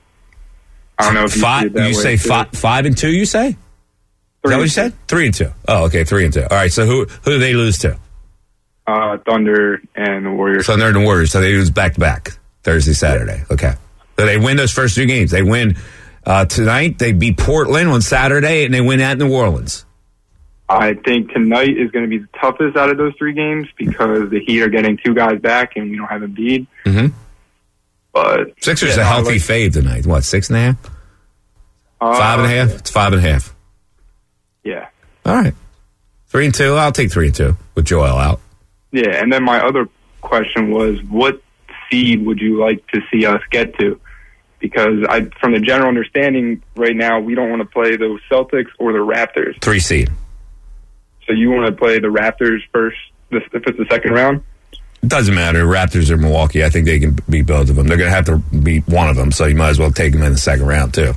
I don't know if you
five,
see it that
you
way
say five, five and two. You say? Is that what you said? Three and two. Oh, okay, three and two. All right. So who who do they lose to?
Uh, Thunder and the Warriors.
Thunder and the Warriors. So they lose back to back Thursday, Saturday. Okay. So they win those first two games. They win. Uh, tonight, they beat Portland on Saturday, and they win at New Orleans.
I think tonight is going to be the toughest out of those three games because the Heat are getting two guys back, and we don't have Embiid.
Mm-hmm.
But
Sixers
yeah,
a healthy
like,
fade tonight. What, six and a half?
Uh,
five and a half? It's five and a half.
Yeah.
All right. Three and two. I'll take three and two with Joel out.
Yeah, and then my other question was, what seed would you like to see us get to? Because I, from the general understanding right now, we don't want to play the Celtics or the Raptors.
Three seed.
So you want to play the Raptors first, if it's the second round?
It doesn't matter. Raptors or Milwaukee, I think they can beat both of them. They're going to have to beat one of them, so you might as well take them in the second round too.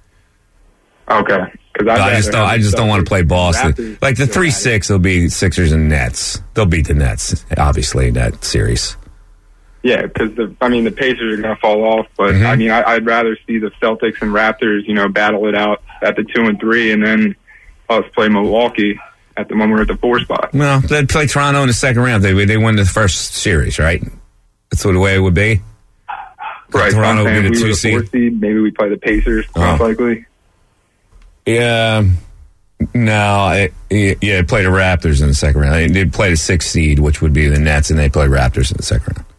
Okay. Because
I just don't. I just don't want to play Boston. Raptors, like the three six, it'll be Sixers and Nets. They'll beat the Nets, obviously, in that series.
Yeah, because the I mean the Pacers are going to fall off, but
Mm-hmm.
I mean I, I'd rather see the Celtics and Raptors, you know, battle it out at the two and three, and then us play Milwaukee at the moment we're at the four spot.
Well, they'd play Toronto in the second round. They they win the first series, right? That's what the way it would be.
Right,
Toronto would
I'm saying
be the
we
two
were the
seed.
four seed. Maybe we play the Pacers most
Oh.
likely.
Yeah. No, it, yeah, it played the Raptors in the second round. They did play the sixth seed, which would be the Nets, and they play Raptors in the second round.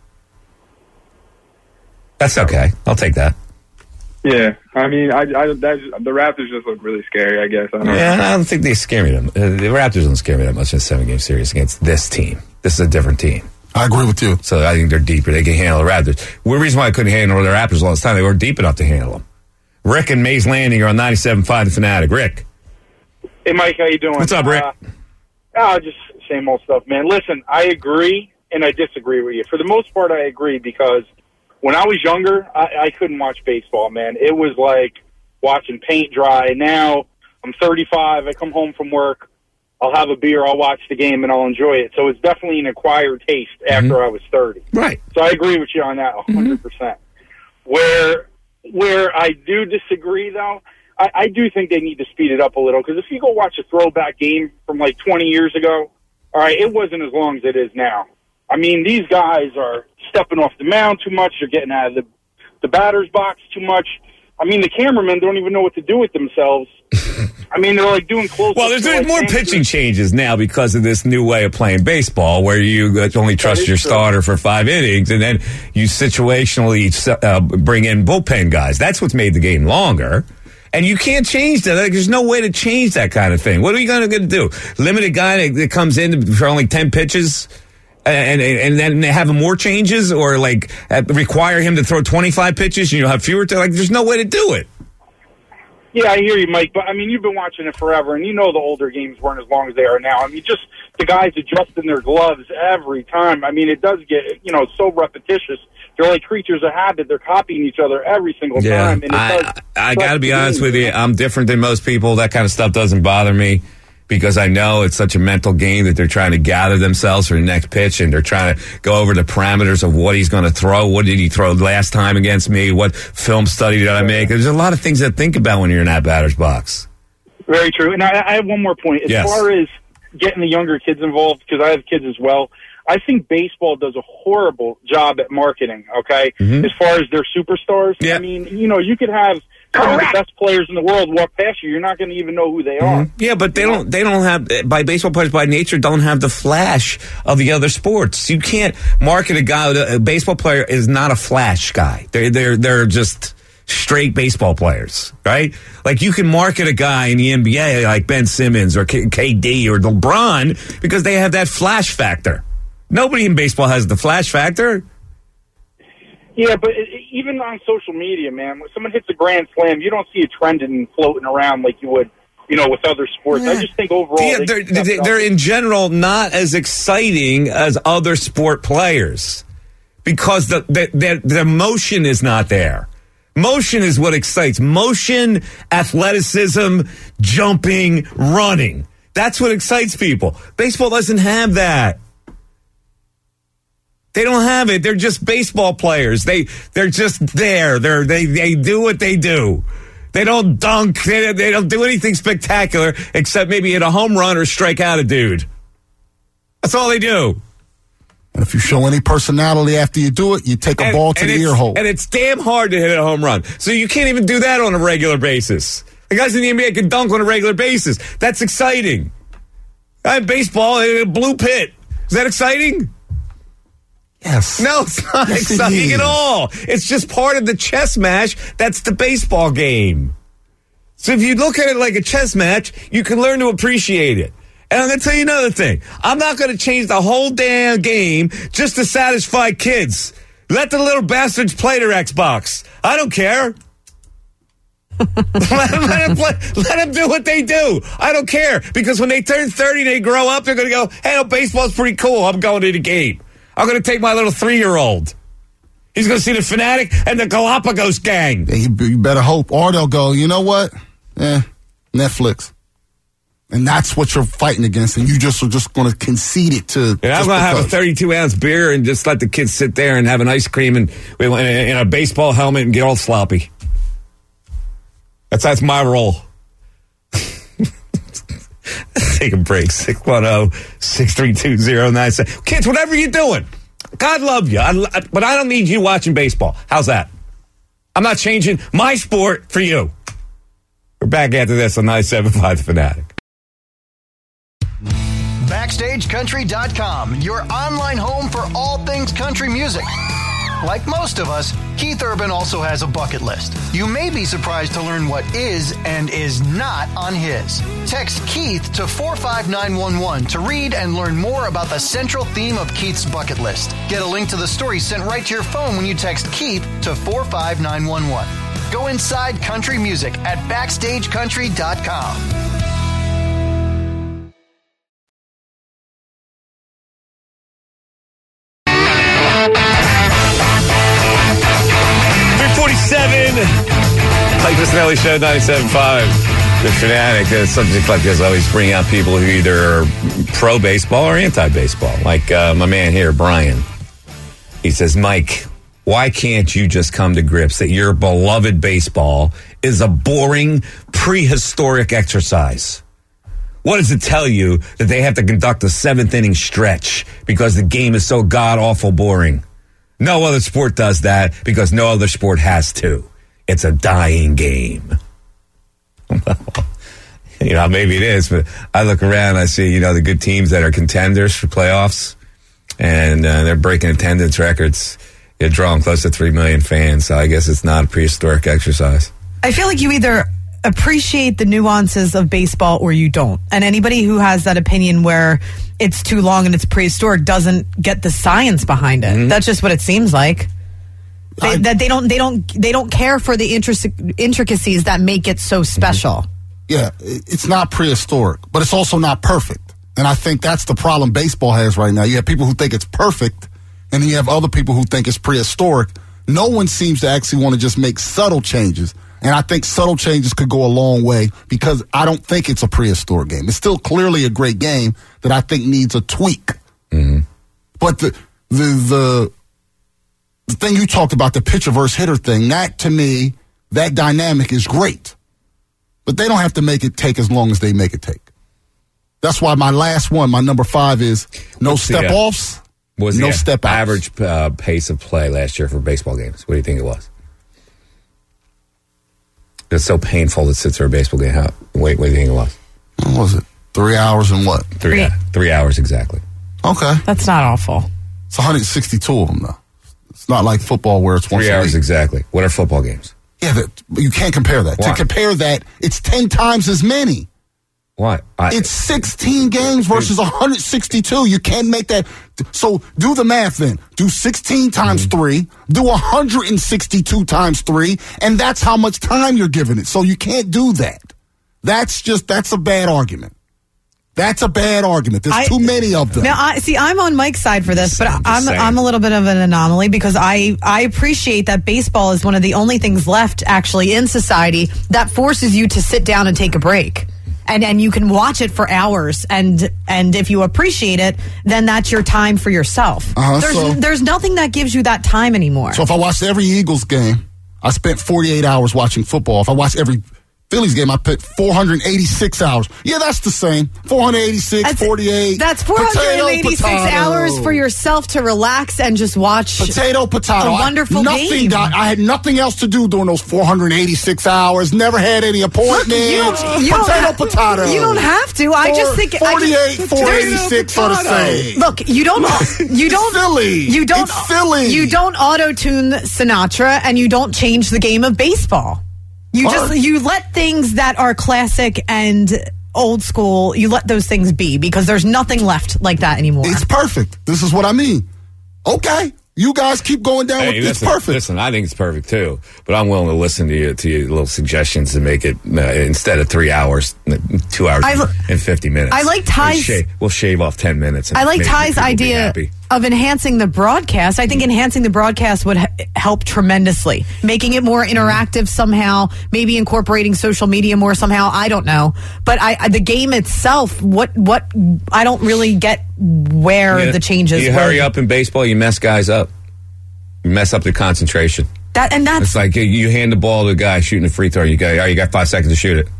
That's okay. I'll take that.
Yeah, I mean, I, I that, the Raptors just look really scary. I guess I don't know.
Yeah, I don't think they scare me. Them. Uh, the Raptors don't scare me that much in a seven-game series against this team. This is a different team.
I agree with you.
So I think they're deeper. They can handle the Raptors. The reason why I couldn't handle the Raptors all this time, they weren't deep enough to handle them. Rick and Mays Landing are on ninety-seven point five The Fanatic. Rick.
Hey, Mike, how you doing?
What's up, Rick?
Uh, oh, just same old stuff, man. Listen, I agree and I disagree with you. For the most part, I agree because when I was younger, I, I couldn't watch baseball, man. It was like watching paint dry. Now I'm thirty-five. I come home from work. I'll have a beer. I'll watch the game, and I'll enjoy it. So it's definitely an acquired taste after
Mm-hmm.
I was thirty.
Right.
So I agree with you on that one hundred percent. Where where I do disagree, though, I, I do think they need to speed it up a little. Because if you go watch a throwback game from like twenty years ago, all right, it wasn't as long as it is now. I mean, these guys are stepping off the mound too much. They're getting out of the, the batter's box too much. I mean, the cameramen don't even know what to do with themselves. I mean, they're like doing close.
Well, there's, there's more pitching changes now because of this new way of playing baseball where you uh, only trust your
true.
starter for five innings and then you situationally uh, bring in bullpen guys. That's what's made the game longer. And you can't change that. Like, there's no way to change that kind of thing. What are you going to do? Limit a guy that, that comes in for only ten pitches and, and, and then have more changes or like uh, require him to throw twenty-five pitches and you'll have fewer? T- like, there's no way to do it.
Yeah, I hear you, Mike. But I mean, you've been watching it forever, and you know the older games weren't as long as they are now. I mean, just the guys adjusting their gloves every time. I mean, it does get, you know, so repetitious. They're like creatures of habit. They're copying each other every single
Yeah,
time. And it
I,
does
I, I got to be
the
honest
game,
with you. I'm different than most people. That kind of stuff doesn't bother me because I know it's such a mental game that they're trying to gather themselves for the next pitch and they're trying to go over the parameters of what he's going to throw. What did he throw last time against me? What film study did I make? There's a lot of things to think about when you're in that batter's box.
Very true. And I, I have one more point. As
Yes.
far as getting the younger kids involved, because I have kids as well, I think baseball does a horrible job at marketing, okay,
Mhm.
as far as their superstars.
Yeah.
I mean, you know, you could have some of the best players in the world walk past you. You're not going to even know who they are.
Yeah, but they don't. They don't have. By baseball players by nature don't have the flash of the other sports. You can't market a guy. A baseball player is not a flash guy. They're they're they're just straight baseball players, right? Like you can market a guy in the N B A like Ben Simmons or K D or LeBron because they have that flash factor. Nobody in baseball has the flash factor.
Yeah, but it, it- even on social media, man, when someone hits a grand slam, you don't see it trending and floating around like you would, you know, with other sports. I just think overall,
Yeah,
they
they're,
can step it
they're,
up.
they're in general not as exciting as other sport players because the, the, the, the motion is not there. Motion is what excites. Motion, athleticism, jumping, running. That's what excites people. Baseball doesn't have that. They don't have it. They're just baseball players. They they're just there. They're they they do what they do. They don't dunk. They, they don't do anything spectacular except maybe hit a home run or strike out a dude. That's all they do.
And if you show any personality after you do it, you take a
And-
ball to
and
the
it's-
ear hole.
And it's damn hard to hit a home run. So you can't even do that on a regular basis. The guys in the N B A can dunk on a regular basis. That's exciting. I have baseball in a blue pit. Is that exciting?
Yes.
No, it's not
Yes, it
exciting
is.
at all. It's just part of the chess match. That's the baseball game. So if you look at it like a chess match, you can learn to appreciate it. And I'm going to tell you another thing. I'm not going to change the whole damn game just to satisfy kids. Let the little bastards play their Xbox. I don't care. let, them, let, them play, let them do what they do. I don't care. Because when they turn thirty, they grow up, they're going to go, hey, no, baseball's pretty cool. I'm going to the game. I'm going to take my little three-year-old. He's going to see the Fanatic and the Galapagos gang.
Yeah, you, you better hope. Or they'll go, you know what? Eh, Netflix. And that's what you're fighting against, and you just are just going to concede it to.
And I'm going to have a thirty-two ounce beer and just let the kids sit there and have an ice cream and in a baseball helmet and get all sloppy. That's that's my role. Let's take a break. six one zero, six three two, zero nine seven. Kids, whatever you're doing, God love you, I, I, but I don't need you watching baseball. How's that? I'm not changing my sport for you. We're back after this on ninety-seven point five The Fanatic.
Backstage Country dot com, your online home for all things country music. Like most of us, Keith Urban also has a bucket list. You may be surprised to learn what is and is not on his. Text Keith to four five nine one one to read and learn more about the central theme of Keith's bucket list. Get a link to the story sent right to your phone when you text Keith to four five nine one one. Go inside country music at Backstage Country dot com.
forty-seven Mike Missinelli Show, ninety-seven point five The Fanatic. The subject like this always bring out people who either are pro-baseball or anti-baseball. Like uh, my man here, Brian. He says, Mike, why can't you just come to grips that your beloved baseball is a boring, prehistoric exercise? What does it tell you that they have to conduct a seventh inning stretch because the game is so god-awful boring? No other sport does that because no other sport has to. It's a dying game. You know, maybe it is, but I look around, I see, you know, the good teams that are contenders for playoffs, and uh, they're breaking attendance records. They're drawing close to three million fans, so I guess it's not a prehistoric exercise.
I feel like you either appreciate the nuances of baseball or you don't. And anybody who has that opinion where it's too long and it's prehistoric doesn't get the science behind it. Mm-hmm. That's just what it seems like. They, I, that they don't, they don't, they don't care for the intric- intricacies that make it so special.
Yeah, it's not prehistoric, but it's also not perfect. And I think that's the problem baseball has right now. You have people who think it's perfect, and then you have other people who think it's prehistoric. No one seems to actually want to just make subtle changes. And I think subtle changes could go a long way because I don't think it's a prehistoric game. It's still clearly a great game that I think needs a tweak.
Mm-hmm.
But the, the the the thing you talked about, the pitcher versus hitter thing, that to me, that dynamic is great. But they don't have to make it take as long as they make it take. That's why my last one, my number five, is no step-offs,
was
no
the
step-outs.
Average uh, pace of play last year for baseball games? What do you think it was? It's so painful to sit through a baseball game. How, wait, what do you think it was?
What was it? Three hours and what?
Three, three, three hours exactly.
Okay.
That's not awful.
It's one hundred sixty-two of them, though. It's not like football where it's once
Three
a
hours
week.
Exactly. What are football games?
Yeah, that, you can't compare that.
Why?
To compare that, it's ten times as many.
What? I,
it's sixteen games versus one hundred sixty-two. You can't make that. So do the math then. Do sixteen times mm-hmm. three. Do one hundred sixty-two times three. And that's how much time you're giving it. So you can't do that. That's just, that's a bad argument. That's a bad argument. There's I, too many of them.
Now, I, see, I'm on Mike's side for this, but I'm I'm a little bit of an anomaly because I, I appreciate that baseball is one of the only things left actually in society that forces you to sit down and take a break. And and you can watch it for hours, and and if you appreciate it, then that's your time for yourself.
Uh-huh,
there's
so,
there's nothing that gives you that time anymore.
So if I watched every Eagles game, I spent forty-eight hours watching football. If I watched every Phillies game, I put four hundred eighty-six hours. Yeah, that's the same. four hundred eighty-six, that's, forty-eight.
That's four hundred eighty-six potato, potato. hours for yourself to relax and just watch
potato, potato.
a wonderful
I, nothing
game.
Got, I had nothing else to do during those four hundred eighty-six hours. Never had any appointments. Look, you don't, you
potato,
don't potato.
You don't have to. I
Four,
just think
forty-eight,
I,
four eighty-six are the same.
Look, you don't. You don't.
Silly.
You don't.
It's silly.
You don't auto-tune Sinatra, and you don't change the game of baseball. You
what?
just you let things that are classic and old school, you let those things be because there's nothing left like that anymore.
It's perfect. This is what I mean. Okay. You guys keep going down
hey,
with
listen,
it's perfect.
Listen, I think it's perfect too, but I'm willing to listen to you to your little suggestions to make it uh, instead of three hours, two hours I, and fifty minutes.
I like Ty's.
We'll shave, we'll shave off ten minutes. And
I like Ty's idea. of enhancing the broadcast. I think enhancing the broadcast would h- help tremendously, making it more interactive somehow, maybe incorporating social media more somehow. I don't know, but I, I the game itself, what what I don't really get where
Yeah.
the changes.
You
were.
hurry up in baseball, you mess guys up. You mess up their concentration.
That and that's
It's like you- you hand the ball to a guy shooting a free throw. You go, oh, you got five seconds to shoot it.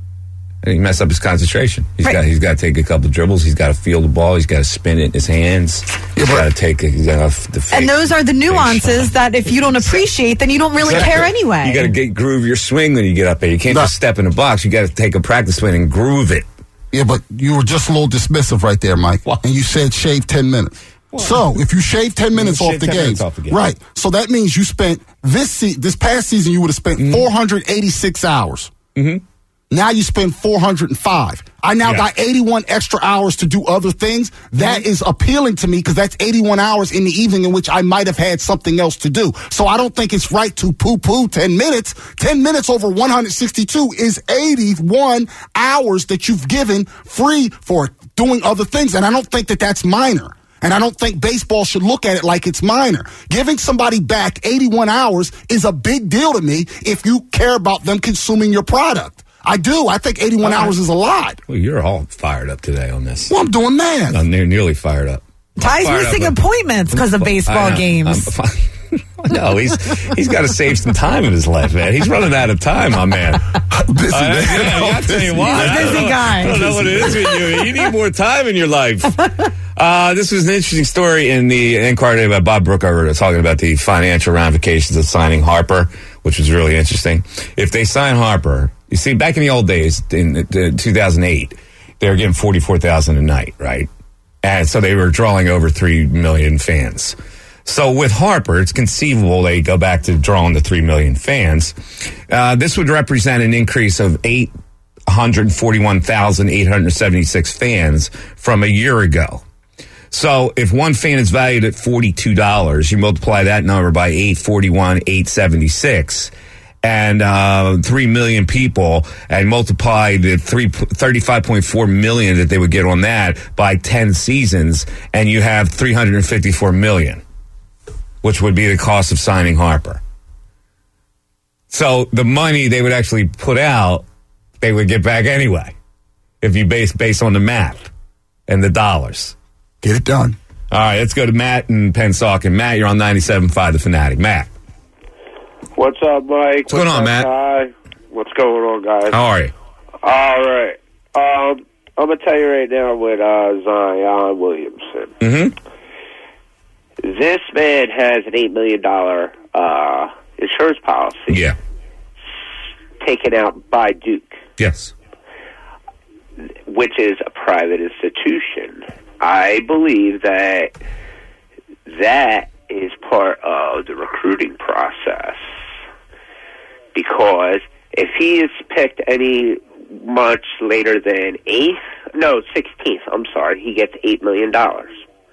And you mess up his concentration. He's
Right.
got he's got to take a couple dribbles. He's got to feel the ball. He's got to spin it in his hands. He's got to take it. He's got to the fake,
and those are the
fake
nuances
shot.
that if you don't appreciate, then you don't really
Exactly.
care anyway.
You got to get groove your swing when you get up there. You can't
No.
just step in the box. You got to take a practice swing and groove it.
Yeah, but you were just a little dismissive right there, Mike.
What?
And you said shave ten minutes. So if you shave ten minutes
shave
off the,
ten
games,
minutes off the game.
right? So that means you spent this se- this past season you would have spent
Mm-hmm.
four hundred eighty-six hours. Mm-hmm. Now you spend four hundred five. I now
Yeah.
got eighty-one extra hours to do other things. That
Mm-hmm.
is appealing to me because that's eighty-one hours in the evening in which I might have had something else to do. So I don't think it's right to poo-poo ten minutes. ten minutes over one hundred sixty-two is eighty-one hours that you've given free for doing other things. And I don't think that that's minor. And I don't think baseball should look at it like it's minor. Giving somebody back eighty-one hours is a big deal to me if you care about them consuming your product. I do. I think eighty-one
All right.
hours is a lot.
Well, you're all fired up today on this.
Well, I'm doing math.
I'm near, nearly fired up.
Ty's
Fired
missing
up.
appointments because of baseball
I know.
games.
I'm- no, he's he's got to save some time in his life, man. He's running out of time, my man.
Busy
I,
man.
yeah, I tell you what,
He's a
I don't
busy
know-
guy.
I don't know what it is with you. You need more time in your life. Uh, this was an interesting story in the Inquirer by Bob Brookover talking about the financial ramifications of signing Harper, which was really interesting. If they sign Harper, you see, back in the old days, in uh, two thousand eight, they were getting forty-four thousand a night, right? And so they were drawing over three million fans. So with Harper, it's conceivable they go back to drawing the three million fans. Uh, this would represent an increase of eight hundred forty-one thousand eight hundred seventy-six fans from a year ago. So if one fan is valued at forty-two dollars, you multiply that number by eight forty-one, eight seventy-six, and uh, three million people, and multiply the three, thirty-five point four million that they would get on that by ten seasons, and you have three hundred fifty-four million, which would be the cost of signing Harper. So the money they would actually put out, they would get back anyway, if you base based on the math and the dollars.
Get it done.
All right, let's go to Matt in Pennsauken. Matt, you're on ninety-seven point five The Fanatic. Matt,
What's up, Mike?
What's going on,
up,
Matt?
Guy? What's going on, guys?
how are you?
All right. Um, I'm going to tell you right now with uh, Zion Williamson.
Mm-hmm.
This man has an eight million dollars uh, insurance policy
Yeah.
taken out by Duke,
Yes.
which is a private institution. I believe that that is part of the recruiting process, because if he is picked any much later than eighth, no, sixteenth, I'm sorry, he gets eight million dollars.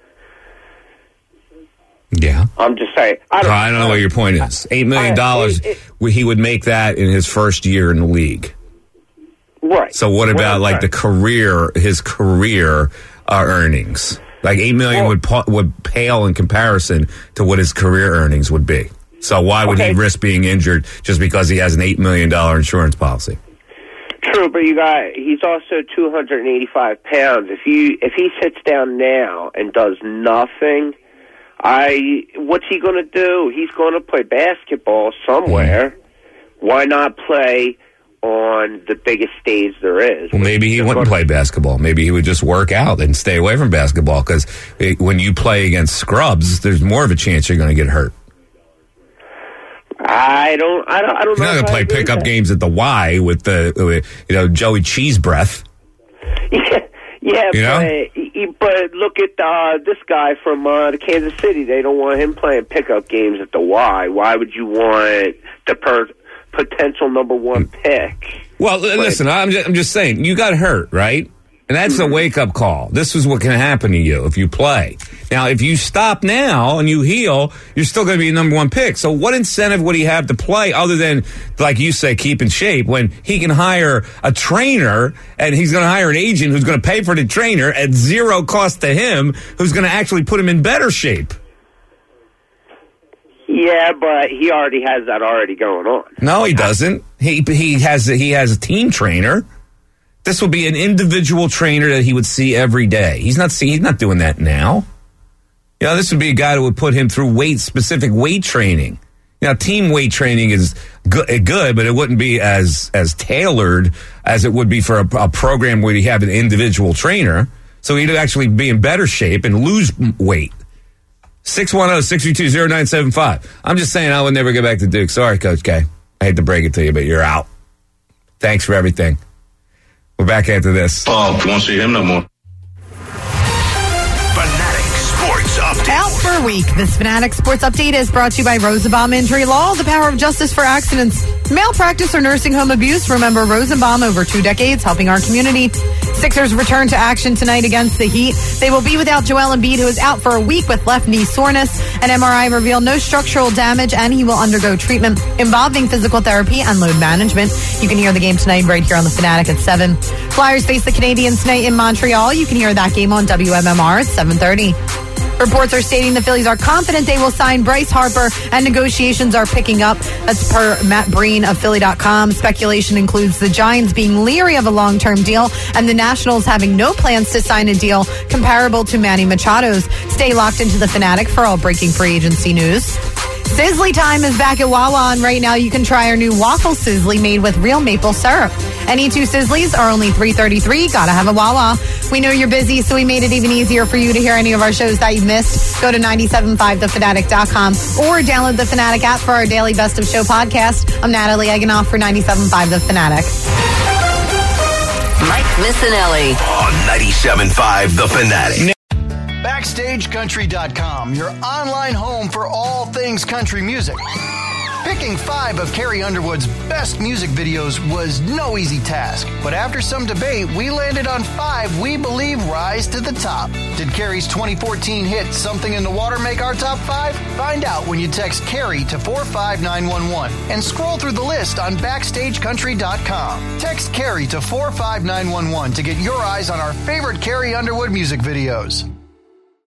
Yeah.
I'm just saying. I don't,
I don't know what your point is. Eight million dollars.
I- it-
He would make that in his first year in the league.
Right.
So what about like the career, his career uh, earnings? Like eight million
Well-
would pa- would pale in comparison to what his career earnings would be. So why would
Okay.
he risk being injured just because he has an eight million dollar insurance policy?
True, but you got he's also two hundred eighty-five pounds. If you if he sits down now and does nothing, I what's he going to do? He's going to play basketball somewhere.
Mm-hmm.
Why not play on the biggest stage there is?
Well, maybe he wouldn't play basketball. Maybe he would just work out and stay away from basketball, because when you play against scrubs, there's more of a chance you're going to get hurt.
I don't. I don't. I don't
You're
know.
not going
if
to
I
play
agree with
pickup
that.
games at the Y with the, with, you know, Joey Cheese Breath.
Yeah, yeah,
You know?
but he- but look at uh, this guy from uh, the Kansas City. They don't want him playing pickup games at the Y. Why would you want the per- potential number one pick?
Well, l- listen, I'm just, I'm just saying, you got hurt, right? And that's a wake-up call. This is what can happen to you if you play. Now, if you stop now and you heal, you're still going to be a number one pick. So what incentive would he have to play other than, like you say, keep in shape when he can hire a trainer and he's going to hire an agent who's going to pay for the trainer at zero cost to him, who's going to actually put him in better shape?
Yeah, but he already has that already going on.
No, he doesn't. He he has he has a team trainer. This will be an individual trainer that he would see every day. He's not see, he's not doing that now. You know, this would be a guy that would put him through weight specific weight training. You know, team weight training is good, good, but it wouldn't be as as tailored as it would be for a, a program where you have an individual trainer. So he'd actually be in better shape and lose weight. six one zero, six three two, zero nine seven five. I'm just saying I would never get back to Duke. Sorry, Coach K. I hate to break it to you, but you're out. Thanks for everything. We're back after this.
Oh, won't see him no more.
Fanatic Sports Update.
Out for a week. This Fanatic Sports Update is brought to you by Rosenbaum Injury Law, the power of justice for accidents, malpractice, or nursing home abuse. Remember Rosenbaum, over two decades, helping our community. Sixers return to action tonight against the Heat. They will be without Joel Embiid, who is out for a week with left knee soreness. An M R I revealed no structural damage, and he will undergo treatment involving physical therapy and load management. You can hear the game tonight right here on the Fanatic at seven. Flyers face the Canadiens tonight in Montreal. You can hear that game on W M M R at seven thirty. Reports are stating the Phillies are confident they will sign Bryce Harper, and negotiations are picking up. That's per Matt Breen of Philly dot com. Speculation includes the Giants being leery of a long-term deal and the Nationals having no plans to sign a deal comparable to Manny Machado's. Stay locked into the Fanatic for all breaking free agency news. Sizzly time is back at Wawa, and right now you can try our new waffle sizzly made with real maple syrup. Any two sizzlies are only three thirty-three. Gotta have a Wawa. We know you're busy, so we made it even easier for you to hear any of our shows that you've missed. Go to nine seven five the fanatic dot com or download the Fanatic app for our daily Best of Show podcast. I'm Natalie Eganoff for ninety-seven point five The Fanatic.
Mike Missanelli
on ninety-seven point five The Fanatic.
Backstage Country dot com, your online home for all things country music. Picking five of Carrie Underwood's best music videos was no easy task, but after some debate, we landed on five we believe rise to the top. Did Carrie's twenty fourteen hit Something in the Water make our top five? Find out when you text Carrie to four five nine one one and scroll through the list on Backstage Country dot com. Text Carrie to four five nine one one to get your eyes on our favorite Carrie Underwood music videos.